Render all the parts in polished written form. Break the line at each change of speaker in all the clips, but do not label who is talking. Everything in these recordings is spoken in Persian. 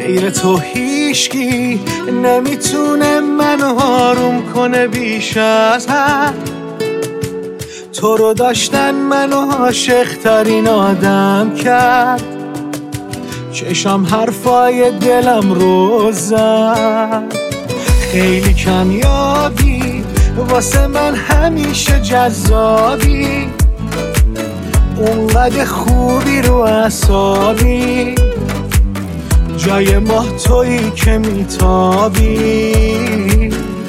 غیر تو هیچکی نمیتونه منو آروم کنه بیش از حد. تو رو داشتن منو عاشق ترین آدم کرد. چشم حرفای دلم رو زد. خیلی کمیابی واسه من همیشه جذابی. اونقدر خوبی رو اعصابی. جای ماه تویی که میتابی.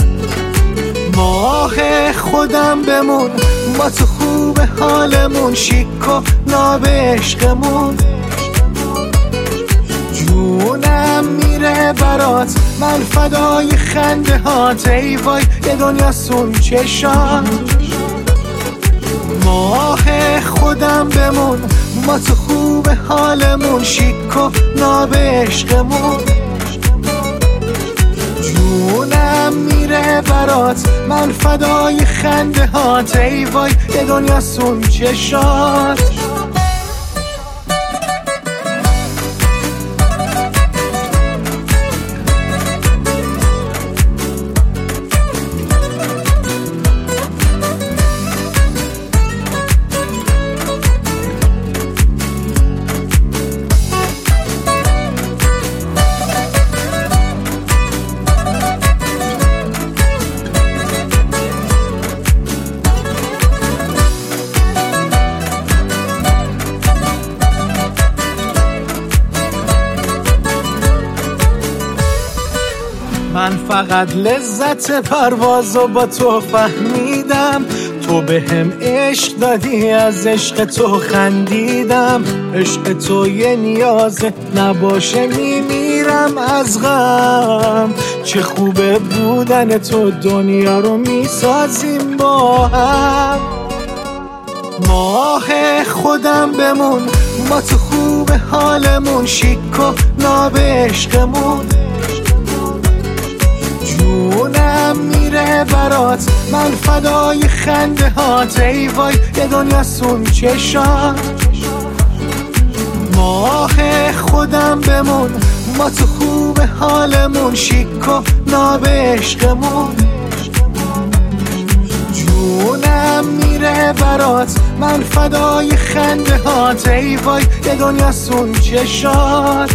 ماه خودم بمون ما تو خوب حالمون. شیک و ناب عشقمون. جونم میره برات من فدای خنده هات. ای وای یه دنیا سون چشات. ماه خودم بمون ما تو خوب حالمون. شیک و ناب عشقمون. جونم میره برات من فدای خنده هات. ای وای یه دنیا سون چشات. من فقط لذت پروازو با تو فهمیدم. تو به هم عشق دادی از عشق تو خندیدم. عشق تو یه نیازه نباشه میمیرم از غم. چه خوبه بودن تو دنیا رو میسازیم با هم. ماه خودم بمون ما تو خوب حالمون. شیک و ناب عشقمون. جونم میره برات من فدای خنده هات. ای وای یه دنیا سون چشات. ماه خودم بمون ما تو خوب حالمون. شیک و ناب عشقمون. جونم میره برات من فدای خنده هات. ای وای یه دنیا سون چشات.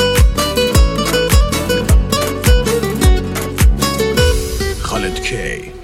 Khaled K